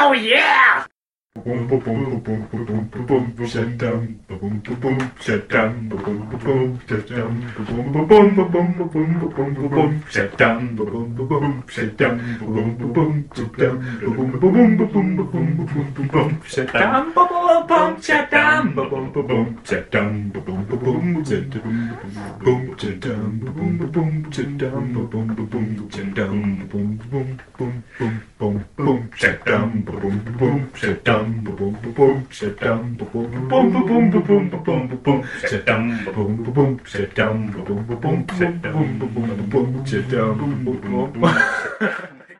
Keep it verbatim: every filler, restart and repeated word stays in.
Oh yeah! Boom boom boom boom boom boom boom boom shut down boom boom boom shut down boom boom boom shut down boom boom boom boom boom boom boom boom shut down boom boom boom shut down boom boom boom shut down boom boom boom boom boom boom boom shut down boom boom boom shut down boom boom boom shut down boom boom boom shut down boom shut down boom boom boom shut down boom boom boom shut down boom boom boom boom boom boom shut down boom boom shut down boom boom boom shut down boom boom boom boom boom boom boom shut down boom boom shut down boom boom shut down boom boom shut down boom boom